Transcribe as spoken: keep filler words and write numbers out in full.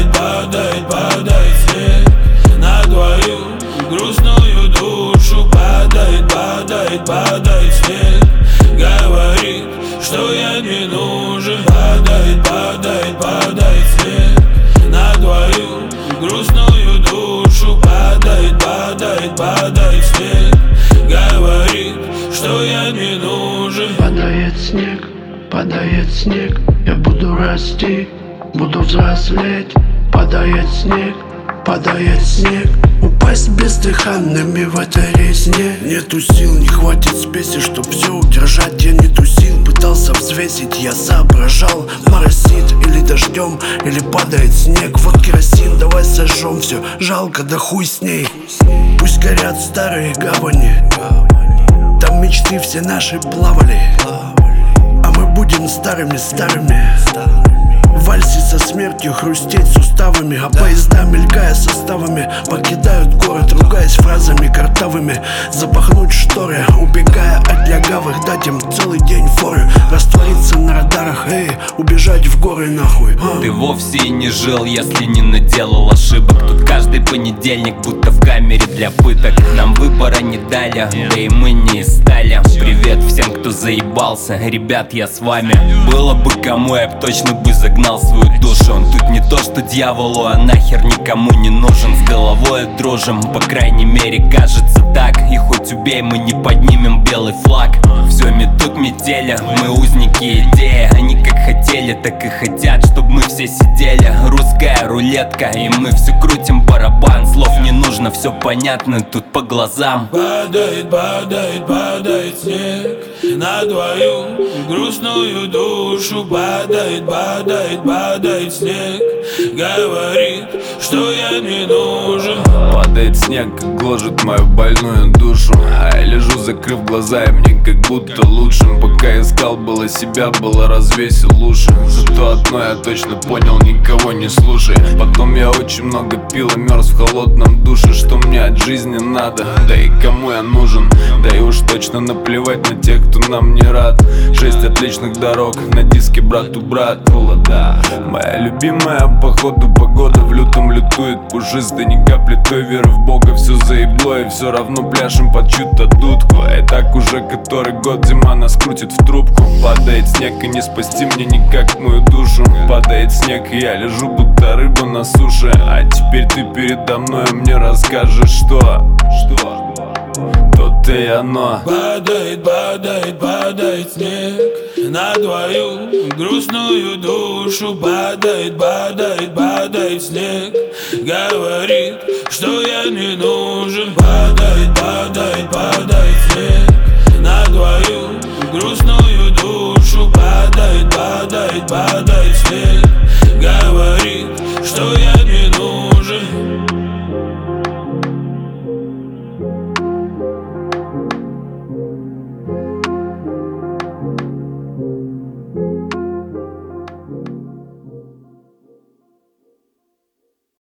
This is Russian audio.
Падает, падает, падает снег на твою грустную душу. Падает, падает, падает снег, говорит, что я не нужен. Падает, падает, падает снег на твою грустную душу. Падает, падает, падает снег, говорит, что я не нужен. Падает снег, падает снег, я буду расти, буду взрослеть. Падает снег, падает снег, упасть бездыханными в этой резне. Нету сил, не хватит спеси, чтоб все удержать. Я не тусил, пытался взвесить, я соображал. Моросит или дождем, или падает снег. Вот керосин, давай сожжем все, жалко, да хуй с ней. Пусть горят старые гавани, там мечты все наши плавали. А мы будем старыми-старыми, в вальсе со смертью хрустеть суставами. А поезда, мелькая составами, покидают город, ругаясь фразами картавыми. Запахнуть шторы, убегая от лягавых, дать им целый день форы. Раствориться на радарах, эй, убежать в горы нахуй. Ты вовсе и не жил, если не наделал ошибок. Тут каждый понедельник будто в камере для пыток. Нам выбора не дали, да и мы не стали. Привет всем, кто заебался, ребят, я с вами. Было бы кому, я б точно бы загнал свою душу. Он тут не то что дьяволу, а нахер никому не нужен. С головой дружим, по крайней мере кажется так. И хоть убей, мы не поднимем белый флаг. Все метут метели, мы узники идеи. Они как хотели, так и хотят, чтобы мы все сидели. Русская рулетка, и мы все крутим барабан. Слов не нужно, все понятно тут по глазам. Падает, падает, падает снег на твою грустную душу. Падает, падает, падает снег, говорит, что я не нужен. Падает снег, как гложет мою больную душу. А я лежу, закрыв глаза, и мне как будто лучше. Пока искал было себя, было развесил уши. Зато одно я точно понял, никого не слушай. Потом я очень много пил и мерз в холодном душе. Что мне от жизни надо, да и кому я нужен. Да и уж точно наплевать на тех, кто нам не рад. Шесть отличных дорог, на диске брату брат. Холода, моя любимая походу погода. В лютом лютует пушистый, ни капли той веры в Бога. Все заебло и все равно пляшем под чью-то дудку. И так уже который год зима нас крутит в трубку. Падает снег и не спасти мне никак мою душу. Падает снег и я лежу будто рыба на суше. А теперь ты передо мной мне расскажешь, что Что? То-то и оно. Падает, падает, падает снег на твою грустную душу. Падает, падает, падает снег, говорит, что я не нужен. Падает, падает, падает снег на твою грустную душу. Падает, падает, падает снег,